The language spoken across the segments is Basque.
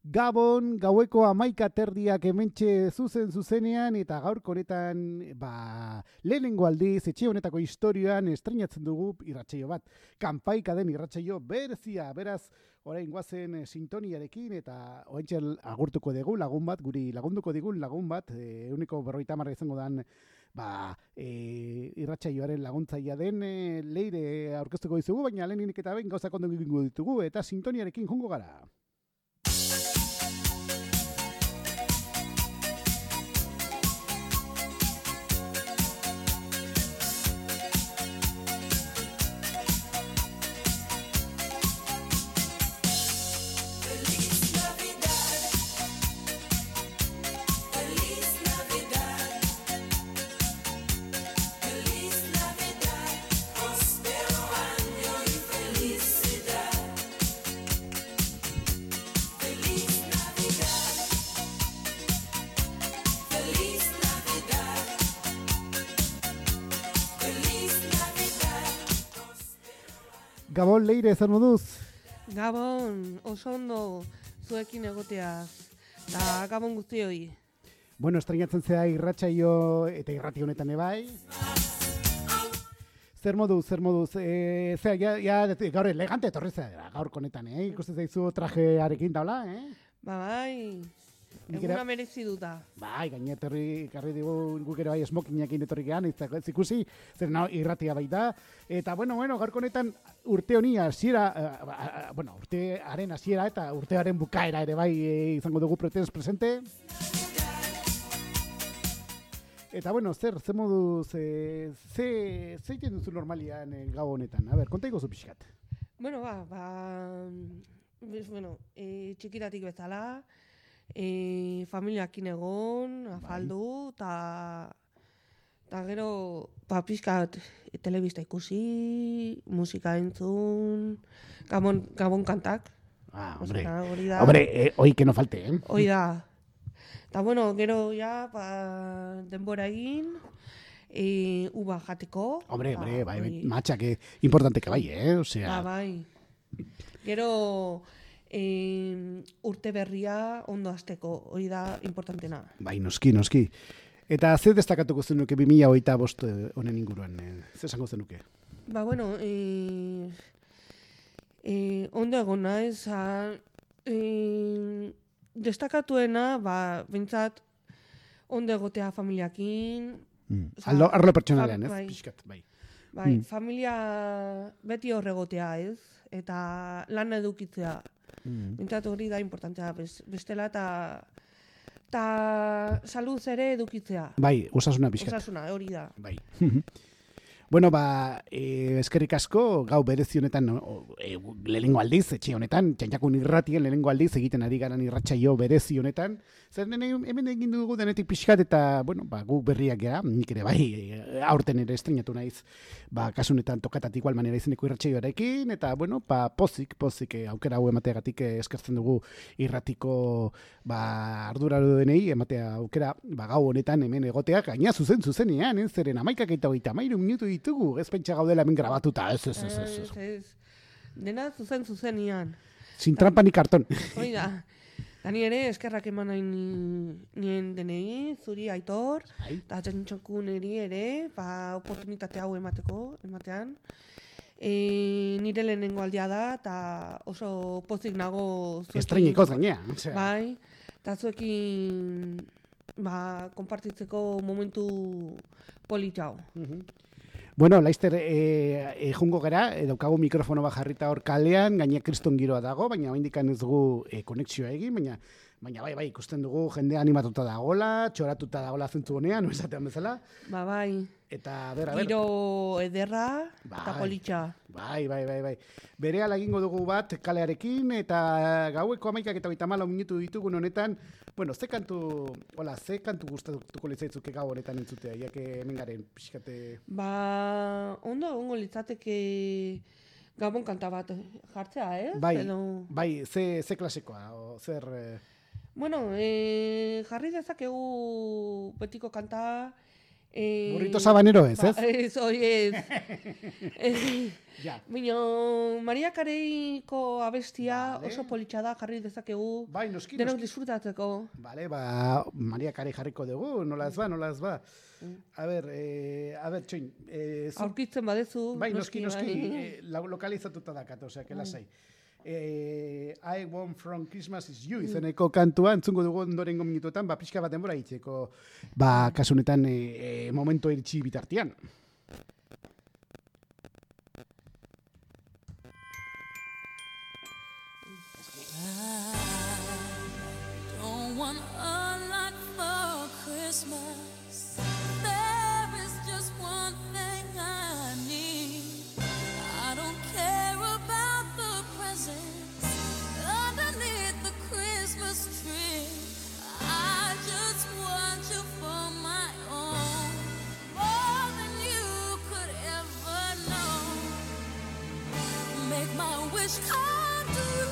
Gabon, gaueko 11:00 hementxe zuzenean, eta gaurko honetan, lehenengo aldiz, etxe honetako historioan estreinatzen dugu irratsaio bat. Kanpaika den irratsaio berezia, beraz, orain goazen sintoniarekin, eta oraintxe agurtuko dugu lagun bat, guri lagunduko digun lagun bat, 150 izango dan, irratsaioaren laguntzaia den Leire aurkeztuko dizugu, baina lehenik eta behin gauzak ondo egingo ditugu, eta sintoniarekin jongo gara. Gabon, Leire, zer moduz? Gabon, oso ondo zuekin egoteaz, da Gabon guztioi. Bueno, estreinatzen zea irratsaio eta irrati honetan ebai. Zer moduz? Gaur elegante etorri zera, gaurko honetan, ikusten zaizu trajearekin daula, Bai, eguna merezi duta. Bai, gainetorri karri digu guk ere bai smokingekin etorri gean, ez ikusi, zer irratia baita. Eta bueno, gaurko honetan urte honi hasiera, urtearen hasiera eta urtearen bukaera ere bai izango dugu presente. Eta bueno, zer moduz, ze egiten duzu normalian gau honetan? A ber, konta iguzu pixkat. Bueno, txikitatik bezala, familiakin egon, afaldu, eta gero pixkat telebista ikusi, musika entzun, gabon kantak. Hombre, hoi que no falte, Hoi da. Eta bueno, gero ja, denbora egin, uba jateko. Hombre, bai, matxa, que importante que bai, osea. Bai. Gero urte berria ondo hasteko, hori da importantena. Bai, noski. Eta ze destakatuko zenuke 2025 honen inguruan, ze esango zenuke? Ondo egon naiz, destakatuena, bintzat, ondo egotea familiakin. Arlo pertsonalean, ez? Bai. Pixkat, bai. Bai, familia beti horregotea, ez? Eta lan edukitzea. Bintzat hori da importantea, bestela eta saluz ere edukitzea. Bai, osasuna pixkat. Osasuna, hori da. Bai. Bueno, eskerrik asko, gau berezi honetan, lehenengo aldiz, etxe honetan, txantxakun irratien lehenengo aldiz, egiten ari garan irratsaio berezi honetan. Zer hemen egin dugu denetik pixkat, eta, guk berriak gara, nik ere bai, aurten ere estrenatu naiz, kasunetan tokatatik igual manera izeneko irratsaioarekin, eta, pozik, aukera hau emateagatik eskertzen dugu irratiko, arduraro denei, ematea aukera, gau honetan hemen egoteak, gaina zuzenean, zeren 11:23 minutu ditugu, ez pentsa gaudela hemen grabatuta, ez. Dena zuzenean. Sin trampa ni karton. Hoi da. Dani ere, eskerrak eman nahi nien denei, zuri Aitor, eta txantxokun ere, oportunitate hau ematean. Nire lehenengo aldia da, eta oso pozik nago zuekin. Estreñikoz gainea. Bai, eta zuekin konpartitzeko momentu politxau. Bueno, laizter, jungo gara, daukagu mikrofono bat jarrita hor kalean, gaina kriston giroa dago, baina oindikan ez dugu konexioa egin, baina bai, ikusten dugu jende animatuta dagola, txoratuta dagola zentzu honean, esatean bezala. Bai. Eta, ber. Giro ederra eta politxa. Bai. Berehala egingo dugu bat kalearekin, eta gaueko 11:24 minutu ditugun honetan, ze kantu gustatuko litzaitzuke gau honetan entzutea, iake hemen garen pixkate... Ondo egongo litzateke Gabon kanta bat jartzea, ez? Bai, ze klasikoa, zer... Jarri dezakegu betiko kanta, Burrito sabanero ez, ez? Ez, hori ez. Ja. Baina, Maria Careiko abestia Vale. oso politxa da, jarri dezakegu. Bai, noski, Denok noski. disfrutatzeko. Vale, Maria Carey jarriko dugu, nola ez ba. A ber, txoin. Aurkitzen badezu. Bai, noski, lokalizatuta dakat, osea, que lasai. I Want From Christmas Is You izeneko kantua entzungo dugu ondorengo minutuetan, pixka bat denbora itzeko, kasunetan momento iritsi bitartian. Don't want a lot for Christmas. There is just one thing I need. I don't care about the presents underneath the Christmas tree. I just want you for my own, more than you could ever know. Make my wish come true.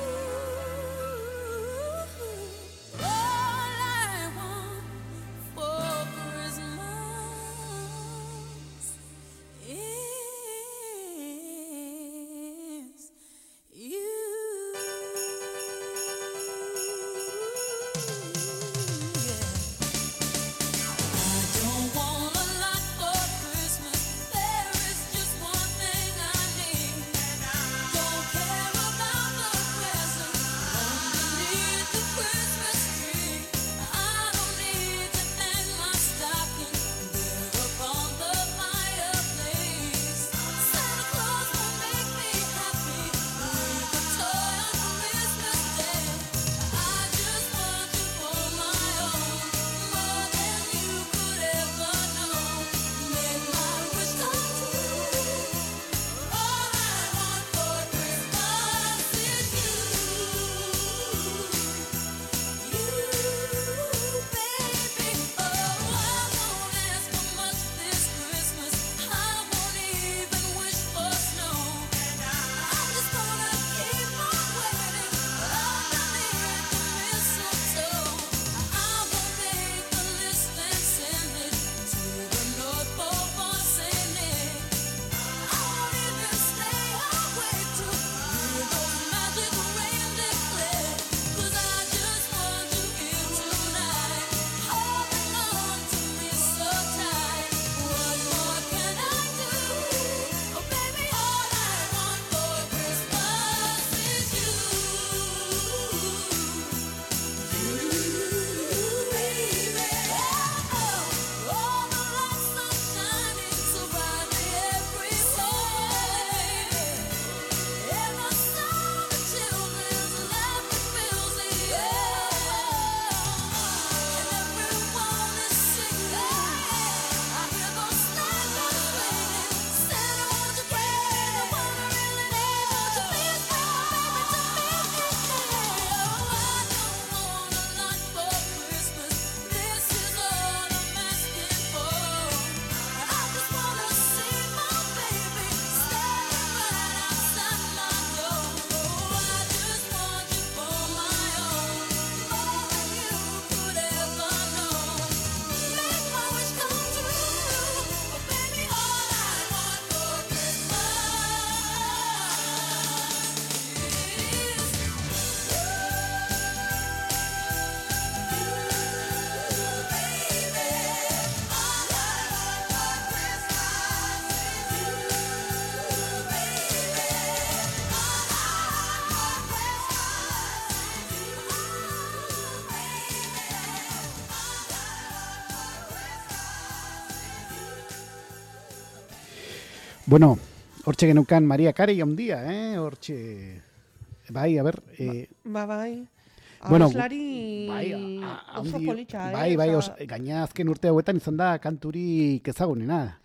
Bueno, hortxe genukan Maria Carey ondia, hortxe. Bai, a ber... Bai. Bueno, Abeslari oso politxa, bai, gaina azken urte hauetan izan da kanturik ezagunena.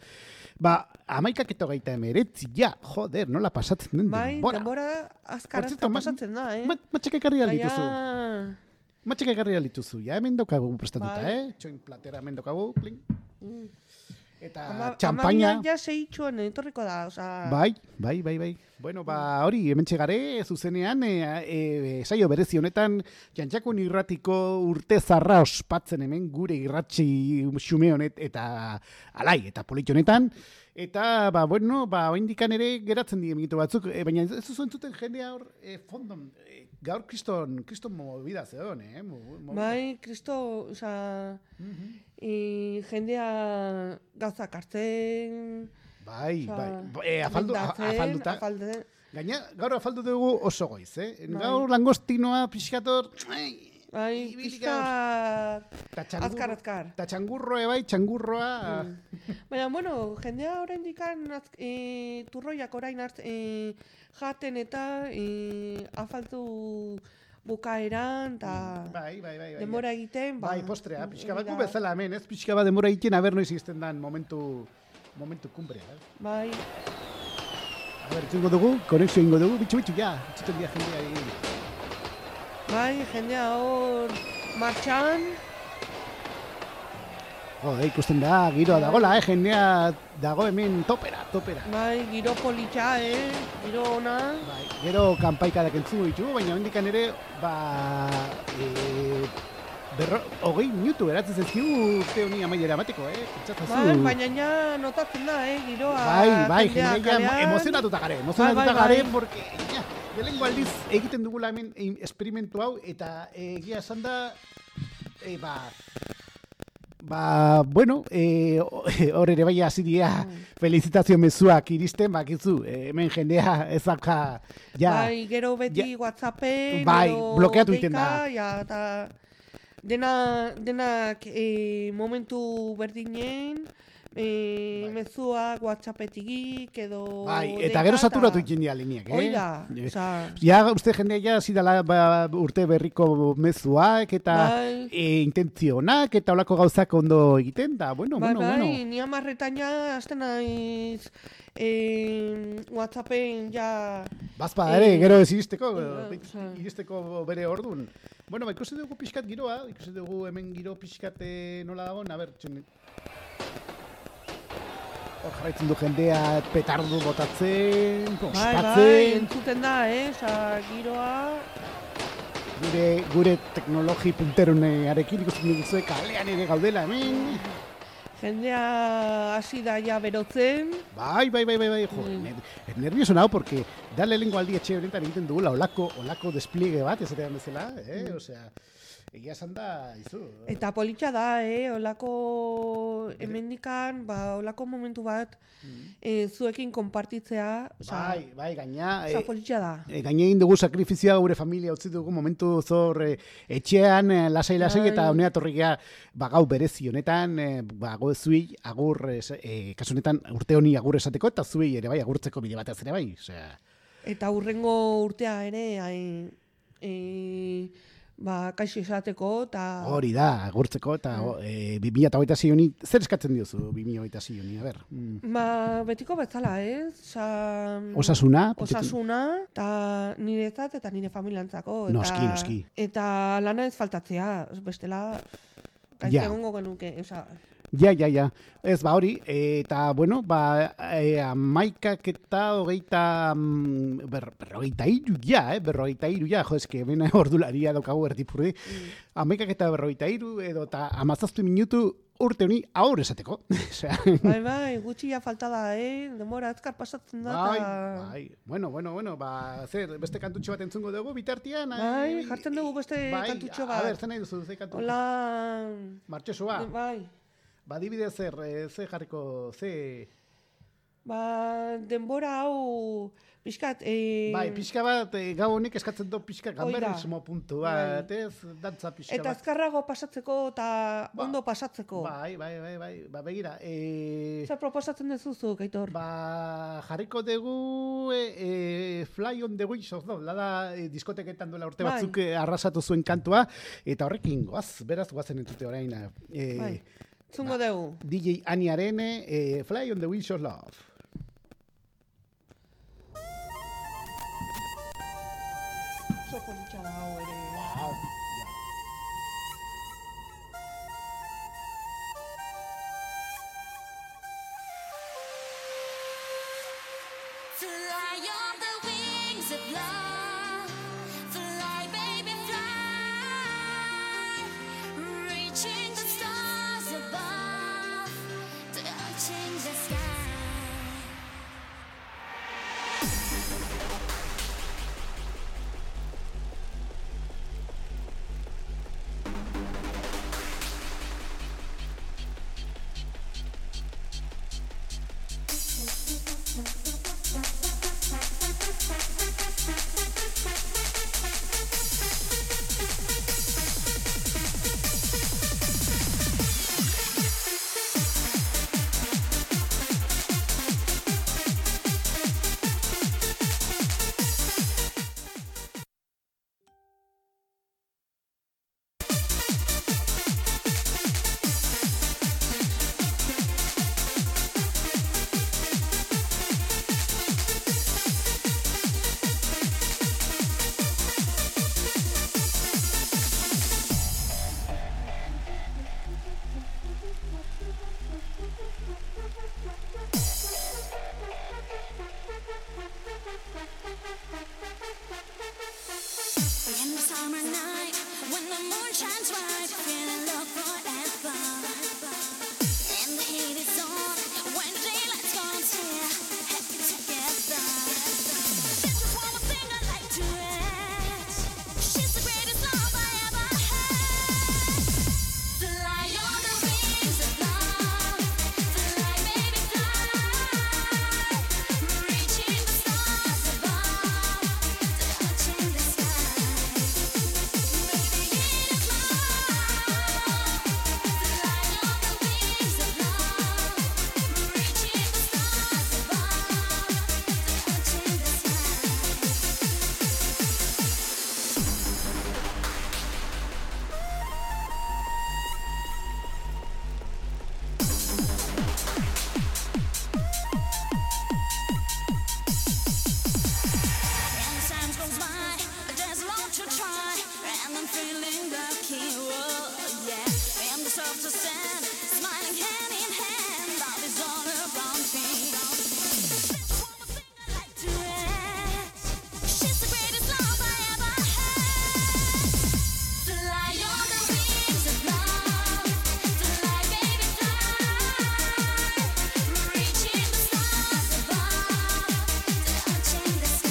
11:39, ja, joder, nola pasatzen den denbora. Denbora azkarazka pasatzen da, Matxek ekarri aldituzu. Matxek ekarri aldituzu, ja, hemen dokagu prestatuta, txoin platera hemen dokagu, pling. Eta txampaina. Ja seitxuan etorriko da, osea... Bai. Bueno, hori, hementxe gare, zuzenean, saio berezi honetan, Jantxakun irratiko urte zarra ospatzen hemen gure irratxi xume honet, eta alai, eta polit honetan. Eta, oindikan ere geratzen dien mitu batzuk, baina ez zuen zuten jendea hor, fondon, gaur kriston movida zeon, Bai, kristo, osea, jendea gauzak hartzen... Bai, afalduta. Gaina, gaur afaldu dugu oso goiz, Gaur langostinoa, pixkator... Bai, pixka... Azkar. Ta txangurroa... Baina, bueno, jendea orain dikan turroiak orain jaten eta afaltu bukaeran, eta denbora egiten... Bai, postrea, pixka bat gu bezala hemen, ez? Pixka bat denbora egiten, aber noiz izten dan momentu kumbrea, Bai. A ber, itxungo dugu, konexio ingo dugu, bitxu, ja, itxuten dira jendea egin. Bai, jendea hor martxan. Ikusten da, giroa dagola, jendea dago hemen topera. Bai, giro politxa, giro ona. Bai, gero kanpaikadak entzugu ditugu, baina hendikan ere, 20 minutu eratzen zezkigu urte honi amaiera amateko, Bai, baina ja notatzen da, giroa. Bai, jendea emozionatuta gare, porque lehenengo aldiz egiten dugula hemen esperimentu hau, eta egia esan da, hor ere bai hasi dira felicitazio mezuak iristen, bakizu, hemen jendea ezaka, Bai, gero beti WhatsAppen, blokeatu egiten da. Eta denak momentu berdinen, mezuak WhatsAppetik edo... Bai, eta gero saturatu egiten dira liniak, Oida, Ja, uste jendea ja zidala urte berriko mezuak eta intentzionak eta olako gauzak ondo egiten, da, bueno. Bai, ni amarretan ja, azten naiz WhatsAppen ja... Bazpa ere, gero ez iristeko bere ordun. Bueno, ikusi dugu pixkat giroa, ikusi dugu hemen giro pixkat nola dagoen, a ber, hor jarraitzen du jendea petardu botatzen, ospatzen. Bai, entzuten da, giroa. Gure teknologi punterunearekin ikusten dugu kalean ere gaudela hemen. Jendea hasi da ja berotzen. Bai, jo, nervioso nago, porque da lehenengo aldi etxe honetan egiten dugula olako despliegue bat, esatean bezala, osea, egia esan da, izu. Eta politxa da, olako hemendikan, olako momentu bat zuekin konpartitzea. Bai, gaina. Osa, politxa da. Gaina egin dugu sakrifizioa gure familia utzi dugu momentu zor etxean, lasai, eta honea torrikea gau berezi honetan, zuei agur, kasu honetan urte honi agur esateko, eta zuei ere bai, agurtzeko bide batez ere bai. Eta hurrengo urtea ere, kaixo esateko, eta... Hori da, agurtzeko, eta 2026 honi, zer eskatzen diozu 2026 honi, a ber? Betiko bezala, Osasuna? Osasuna, eta niretzat eta nire familiantzako. Noski. Eta lana ez faltatzea, bestela, gaizte egongo genuke, Ja. Ez, hori, eta, bueno, 11 eta 43, jo, eske, hemen ordularia daukagu erdipurri, 11 eta 43, edo eta 17 minutu urte honi aur esateko. Bai, gutxi ja falta da, demora azkar pasatzen da. Bai, bueno, zer, beste kantutxo bat entzungo dugu, bitartian? Bai, jartzen dugu beste kantutxo bat. A ber, zen nahi duzu, ze kantu? Hola... Martxosua? Bai. Adibidez ze jarriko, ze... Denbora hau, pixkat... Bai, pixka bat, gau honek eskatzen du pixka gamberrismo puntu bat, ez? Dantza pixka bat. Eta azkarrago pasatzeko eta ondo pasatzeko. Bai, begira. Zer proposatzen dezuzuk, Aitor? Jarriko dugu Fly on the Wings of Love, lada diskoteketan duela urte batzuk arrasatu zuen kantua, eta horrekin goaz, beraz goazen entzute orain. Bai. Zungo dugu. DJ Aniaren Fly on the Wings of Love. Oso politxa da hau ere. Wow. shines bright, feeling love forever. And the heat is on when daylight's gone here, happy together. There's just one more thing I'd like to ask. She's the greatest love I ever had. Fly on the wings of love, fly, baby, fly, reaching the stars above, touching the sky. Maybe it is love. Fly on the wings of love, reaching the stars above, touching the sky. And time goes by, there's a lot to try, and I'm feeling lucky, oh yeah. And the soft to stand, smiling hand in hand, love is all around me. There's one more thing I'd like to ask. She's the greatest love I ever had. Fly on the wings of love, fly, baby, fly, reaching the stars above, touching the sky.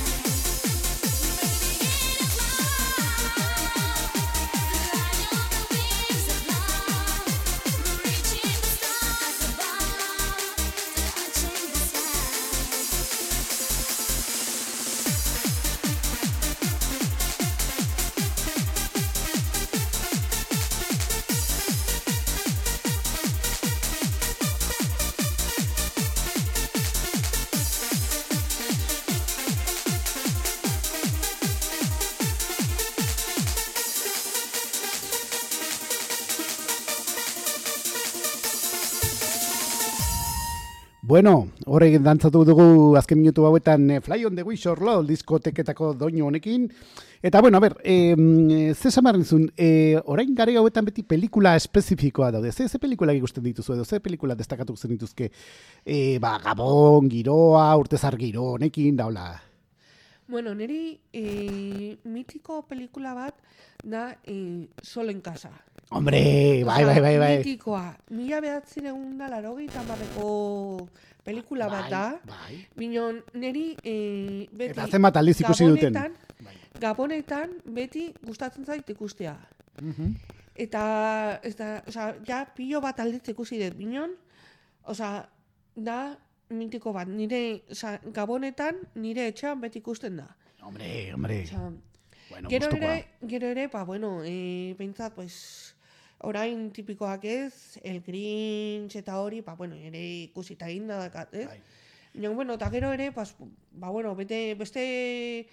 Maybe it is love. Fly on the wings of love, reaching the stars above, touching the sky. Bueno, horrek dantzatu dugu azken minutu hauetan Fly on the Wish or Love diskoteketako doinu honekin. Eta bueno, a ber, ze samarrenzun, orain gare hauetan beti pelikula espezifikoa daude. Ze pelikula ikusten dituzu edo, ze pelikula destakatu zen dituzke, Gabon, giroa, urtezar giro honekin, daula. Bueno, niri mitiko pelikula bat da Solo en casa. Hombre, bai. Mitikoa. 1980ko pelikula bat da. Bai. Minon, niri beti... Eta zenbat aldiz ikusi duten. Gabonetan beti gustatzen zait ikustea. Eta, osea, ja pilo bat aldiz ikusi dut. Minon, osea, da mitiko bat. Nire, osea, Gabonetan nire etxean beti ikusten da. Hombre. Osea, Bueno, Gero gustukoa. ere, ba, bueno, behintzat, pues, orain tipikoak ez, El Grinch eta hori, ba, bueno, ere ikusita eginda dakat, ez? Bai. Baina, bueno, eta gero ere, pues, ba, bueno, beste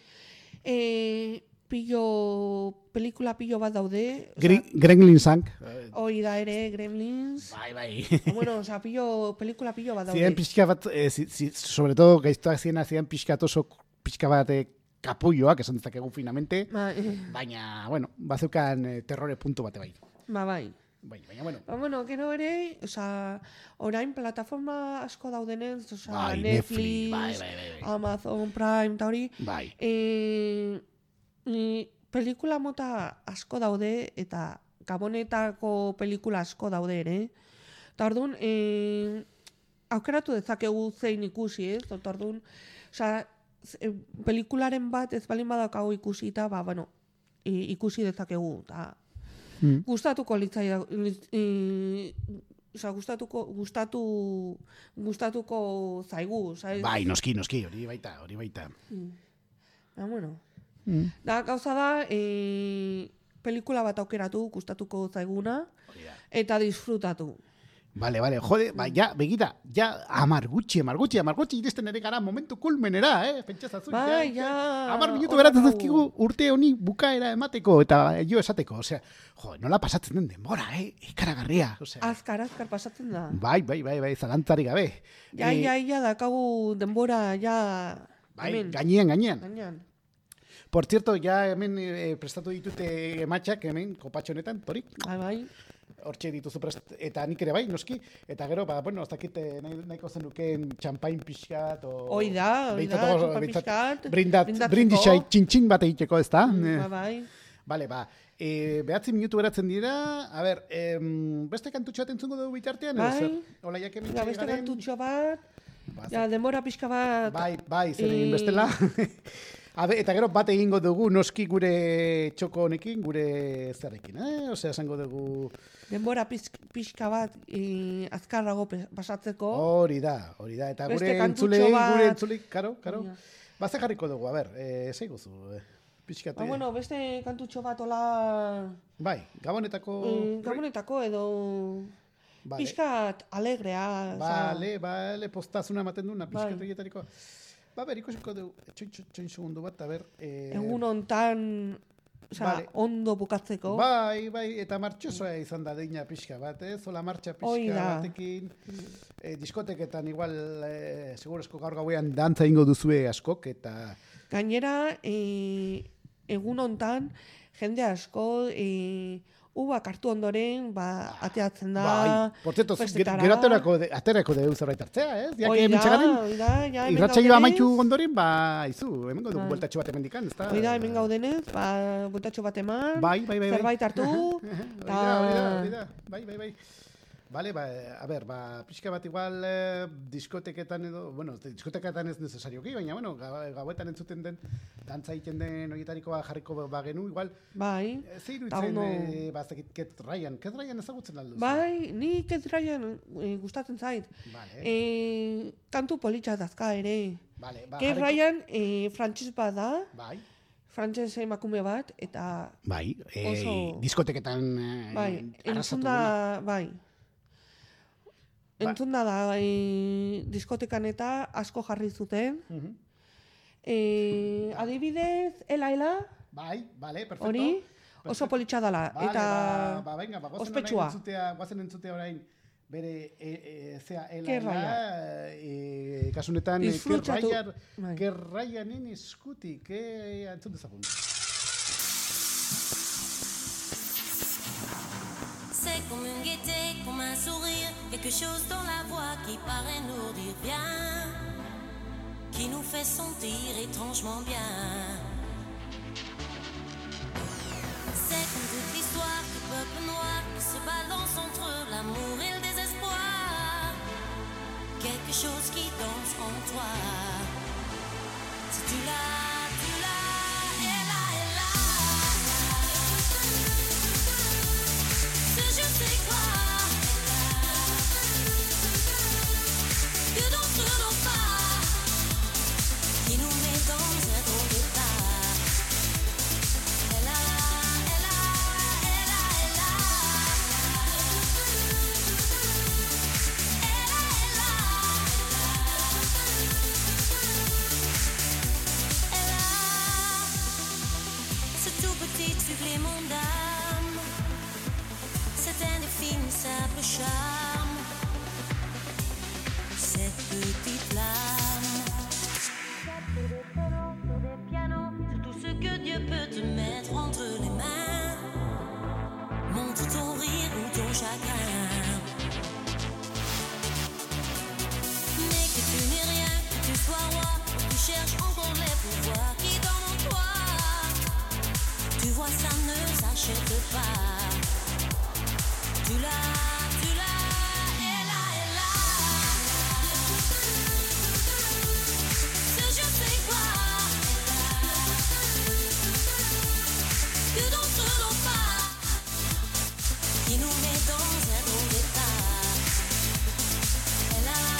pelikula pilo bat daude. Gremlin Sank. Hori da ere, Gremlins. Bai. Ba, bueno, oza, pelikula pilo bat daude. Ziren pixka bat, sobre todo, gaiztoak ziren pixka oso pixka bat kapulloak, esan dezakegu finamente, baina, bueno, bazeukan terrore puntu bate bai. Ba, bai. Baina, bueno. Ba, bueno, gero ere, oza, orain plataforma asko daudenez, oza, Bai, Netflix, bai. Amazon Prime, eta hori, Bai. pelikula mota asko daude, eta Gabonetako pelikula asko daude ere. Eta orduan, aukeratu dezakegu zein ikusi, ez? Eta orduan, oza, pelikularen bat ez balin badakago ikusita, ba, bueno, ikusi dezakegu, eta gustatuko litzai da, gustatuko zaigu, ¿sabes? Bai, noski, hori baita. Ba, bueno. Da, gauza da, pelikula bat aukeratu, gustatuko zaiguna, eta disfrutatu. Vale, jode, ba, ja, begida, ja, amargutxi, iristen ere gara momentu kulmenera, pentsazazun. Bai, ja. 10 minutu beratzen zazkigu urte honi bukaera emateko, eta jo esateko, osea, nola pasatzen den denbora, ikaragarria, osea. Azkar pasatzen da. Bai, zalantzarik gabe. Ja, dakagu denbora, ja, Bai, hemen. gainean. Por cierto, ja hemen prestatu ditute ematxak, hemen, kopatxo honetan, torik. Bai. Hortxe dituzu eta nik ere bai, noski. Eta gero, ba, bueno, ez dakit nahiko zenukeen txampain pixkat. Hoi da, txampain pixkat. Brindisai txintxin bat egiteko, ez da? Bai. Bale, behatzi minutu geratzen dira. A ber, beste kantutxo bat entzungo dugu bitartean? Bai. Ola, jake Venga, beste garen. kantutxo bat. Ja, denbora pixka bat. Bai, zer egin bestela. Eta gero bat egingo dugu noski gure txoko honekin, gure zerrekin, Osea, esango dugu... Denbora pixka bat azkarrago pasatzeko. Hori da. Eta Beste gure kantutxo entzulei, bat. karo. Baze jarriko dugu, a ber, zeiguzu, pixkate. Bueno, beste kantutxo bat ola... Bai, Gabonetako... Gabonetako edo... Vale. Pixkat alegrea. Bale, postazuna ematen duna, pixkat egietariko. Ikusiko dugu, txoin segundu bat, a ber... Egun hontan, ondo bukatzeko. Bai, eta martxosoa izan da deina pixka bat, Zola martxa pixka batekin. Diskoteketan igual, segurezko gaur gauean dantza ingo duzue askok, eta... Gainera, egun hontan, jende asko... Ubak hartu ondoren, ateatzen da... Bai, por cierto, gero aterako dugu zerbait hartzea, Oida, irratsaioa amaitu ondoren, hemengo dugu bueltatxo bat emendikan, ezta? Oida, hemen gaudenez, bueltatxo bat eman, bai. zerbait hartu... Oida, bai. Bale, a ber, pixka bat igual diskoteketan edo, bueno, diskoteketan ez necesarioki, baina, bueno, gauetan entzuten den, dantza egiten den horietarikoa jarriko bagenu, igual. Bai. Zeiru itzen, Ket Ryan ezagutzen alduz. Bai, ni Ket Ryan gustatzen zait. Vale. Kantu politxa dazka ere. Vale, Ket Ryan frantses bat da. Bai. Frantses emakume bat, eta... Bai, oso... diskoteketan entzun da, bai. Entzun da diskotekan eta asko jarri zuten. Adibidez, Ela. Bai, bale, perfecto. Hori, oso politxa dala. Eta ospetsua. Guazen entzutea orain bere Ela, kasunetan Kerrayanen eskutik, entzun dezagun. C'est comme une gaieté, comme un sourire, quelque chose dans la voix qui paraît nous dire bien, qui nous fait sentir étrangement bien. C'est comme toute l'histoire du peuple noir qui se balance entre l'amour et le désespoir, quelque chose qui danse en toi. Si tu l'as, supplément d'âme, cet indéfinissable charme, cette petite flamme. Sur des violons, sur des pianos, c'est tout ce que Dieu peut te mettre entre les mains. Montre ton rire ou ton chagrin, mais que tu n'es rien, que tu sois roi, que tu cherches encore les pouvoirs qui dorment en toi. Tu vois, ça ne s'achète pas. Tu l'as, elle a. Ce je sais quoi, que d'autres n'ont pas, qui nous met dans un drôle d'état. Elle a.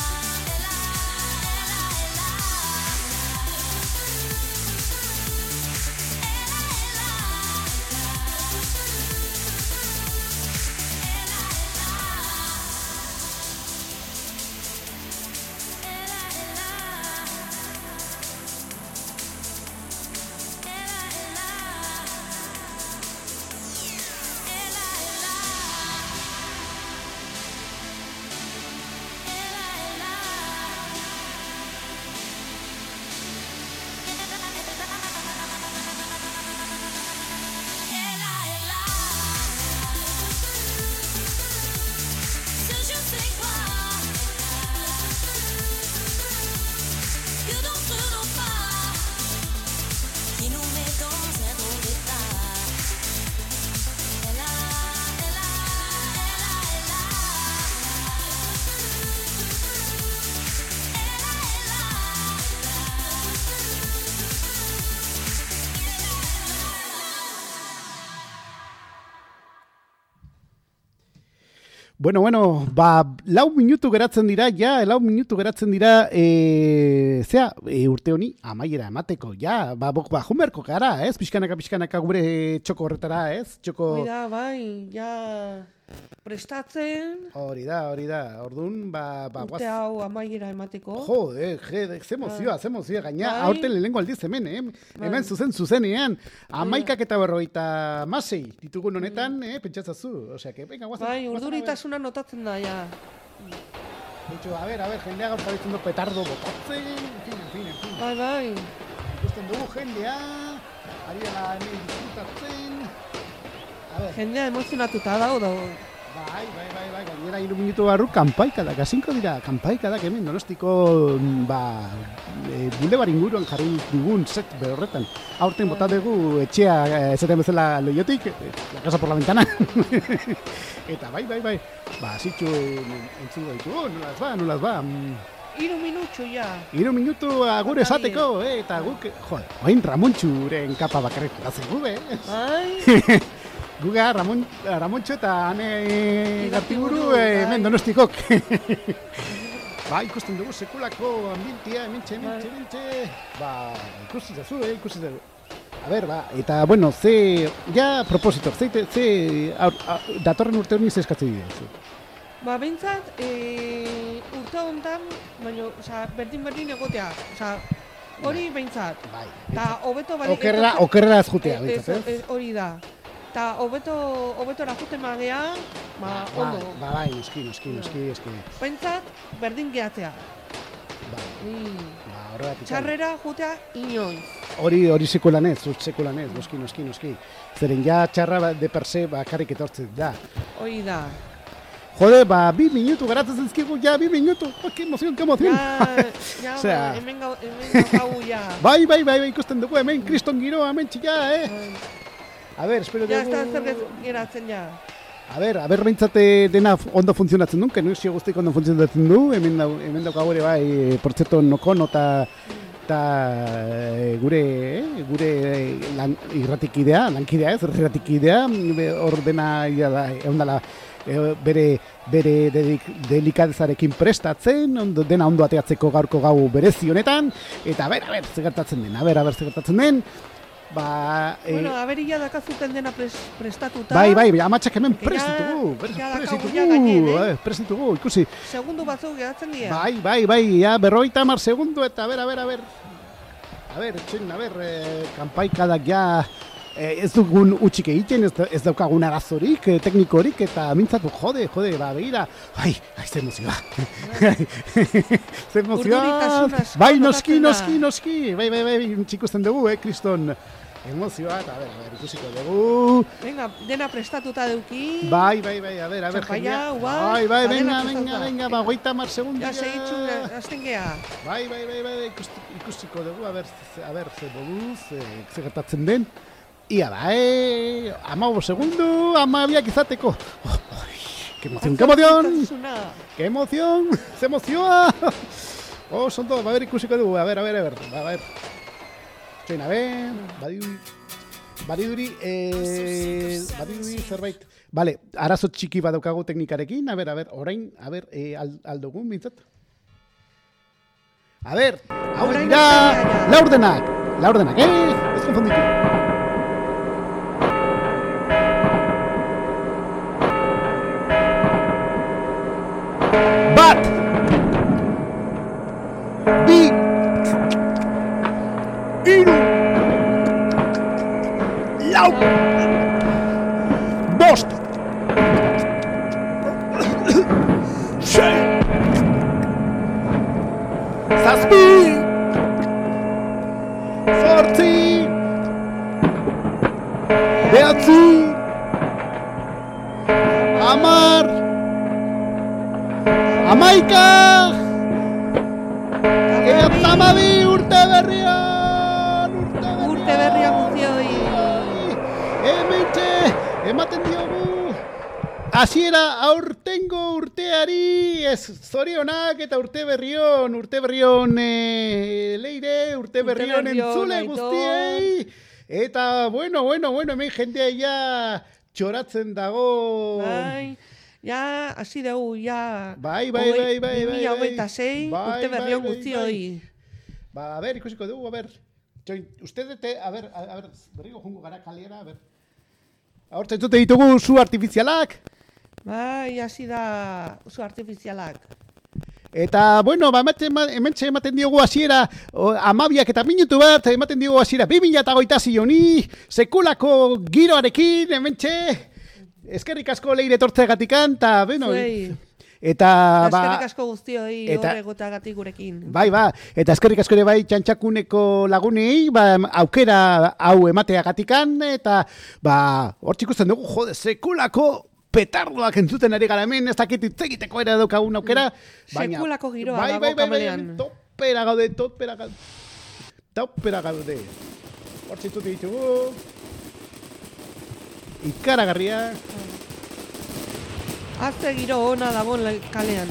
Bueno, ba, 4 minutu geratzen dira, urte honi amaiera emateko, jumerko gara, ez? Pixkanaka gure txoko horretara, ez? Txoko... Oida, bai, ja prestatzen. Hori da, orduan, urte hau amaiera emateko. Ze emozioa, gaina, aurten lehenengo aldiz hemen, hemen zuzenean, 11:46 ditugun honetan, pentsatzazu, osea, que venga, guazen. Bai, urduritasuna notatzen da, ja. Dicho, a ver, jendea gaur zabitzen du petardo botatzen, en fin. Bai. Ikusten dugu jendea, ari dela hemen disfrutatzen. A ver. Jendea emozionatuta dago. Bai, gainera 3 minutu barru kanpaikadak, hasinko dira kanpaikadak hemen Donostiko, Bulebar inguruan jarri dugun set berretan. Aurten bota dugu etxea, esaten bezala loiotik, la casa por la ventana. Eta bai. Zitxu entzugo ditugu, nolaz ba. 3 minutu, ja. 3 minutu agur esateko, eta guk, oin Ramontxuren kapa bakarrik gazen gube. Bai. Guga, Ramontxo eta Ane Gartiburu hemen Donostikok. Ikusten dugu sekulako ambientia, hementxe. Ikusi zazu. A ber, eta, bueno, propositor, datorren urte honi eskatzen dira. Bintzat, urte honetan, baina, berdin egotea, hori bintzat. Eta hobeto balik... Okerrera ez jutea, bintzat, ez? Hori da. Eta hobeto erakuten magea, ondo. Bai, noski. Bintzat, berdin gehatzea. Horregatik. Txarrera jutea inoiz. Hori sekulan ez, noski. Zeren ja txarra de per se bakarrik etortzen da. Hori da. Jode, 2 minutu garatzen zizkigu, 2 minutu. Qué emoción. Ja, hemen gau, ja. Bai, ikusten dugu, hemen kriston giroa, hemen txia, A ver, espero dugu... Ja, ez da zer geratzen, ja. A ver, behintzate dena ondo funtzionatzen duen, kenuzio guztik ondo funtzionatzen du, hemen daukagu ere bai, por cierto, Nokono eta gure lankidea, hor dena egon dela bere delikadezarekin prestatzen, dena ondo ateatzeko gaurko gau berezi honetan, eta a ber, zer gertatzen den, bueno, aberia dakazuten dena prestatuta. Bai, amatxak hemen prestitugu, ikusi. Segundu batzuk gehatzen dira. Bai, 50 segundu eta a ber, kanpaikadak ja ez dugun utxik egiten, ez daukagun arazorik, teknikorik, eta mintzatu, jode, begira. Ai, ze emozioa. Ze emozioa. Bai, noski. Bai, txikusten dugu, kriston. Emozioa, eta a ber, ikusiko dugu. Venga, dena prestatuta duki. Bai, a ber, jendea. Bai, venga, 50 segundu. Ja, segitxu, azten geha. Bai, ikusiko dugu, a ber, ze moduz, ze gertatzen den. Ia da, 15 segundu, 12 izateko. ¡Qué emoción! ¡Se emozioa! Son todos, a ver, ikusiko dugu, a ver. Txoin, a ver, badiduri zerbait. Vale, arazo txiki badaukagu teknikarekin, a ver, orain, aldogun, bintzat. A ver, hau dira, laurdenak, ez konfonditu. Bat, bi, hiru, lau, bost, sei, zazpi, zortzi, behatzi, hamar, hamaika, eta hamabi, urte berrian guztioi. Hementxe, ematen diogu hasiera aurtengo urteari, ez zorionak eta urte berrion Leire, urte berrion entzule guztiei. Eta, bueno, hemen jendea ja txoratzen dago. Bai, Ja, hasi dugu, ja... Bai. 2026, urte berrion guztioi. Ba, a ver, ikusiko dugu, a ver. A ver, berriko jungo gara kalera, a ver. Hortzen zute ditugu zu artifizialak. Bai, hasi da zu artifizialak. Eta, bueno, ba, hementxe ematen diogu hasiera 12 eta minutu bat, ematen diogu hasiera 2026 honi, sekulako giroarekin, hementxe, eskerrik asko leire etortzeagatikan, eta, bueno, eta, ba... Eskerrik asko guztioi hor egotagatik gurekin. Bai, eta eskerrik asko ere bai txantxakuneko lagunei, ba, aukera hau emateagatikan, eta, ba, hor txikusten dugu, jode, sekulako petardoak entzuten ari gara hemen, ez dakit hitz egiteko ere daukagun aukera. Sekulako giroa dago kamelean. Topera gaude. Hor txitut ditugu. Ikaragarria. Azte giro ona dago kalean.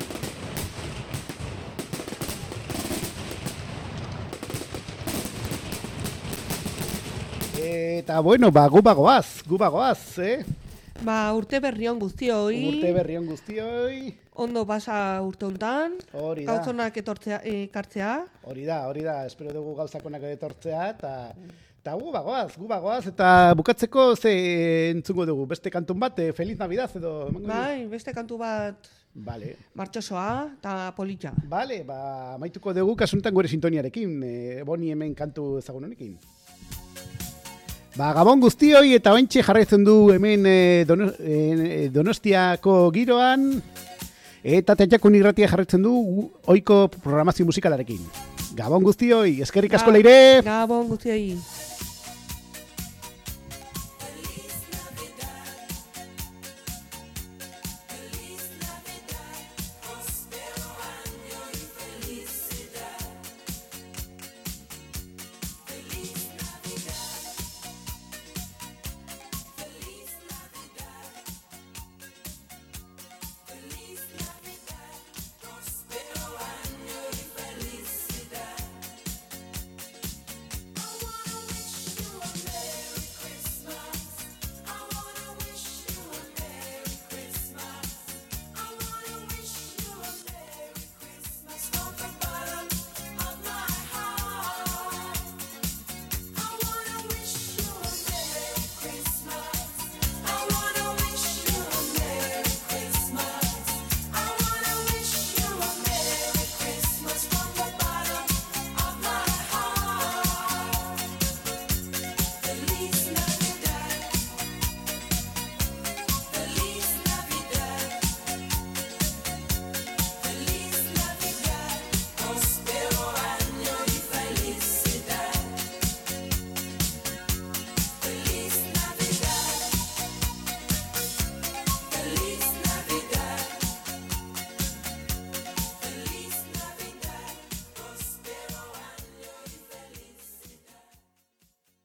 Eta, bueno, ba, gu bagoaz, Ba, urte berrion guztioi. Ondo pasa urte hontan. Hori da. Gauzonak ekartzea. Hori da. Espero dugu gauzakonak etortzea, eta gu bagoaz, eta bukatzeko ze entzungo dugu. Beste kantun bat, Feliz Navidad edo... Bai, beste kantu bat... Vale. Martxosoa eta politxa. Vale, ba, maituko dugu kasuntan gure sintoniarekin, boni hemen kantu ezagun honekin. Ba, gabon guztioi eta ointxe jarraitzen du hemen Donostiako giroan eta Txantxakun irratia jarraitzen du ohiko programazio musikalarekin. Gabon guztioi, eskerrik asko leire! Gabon guztioi!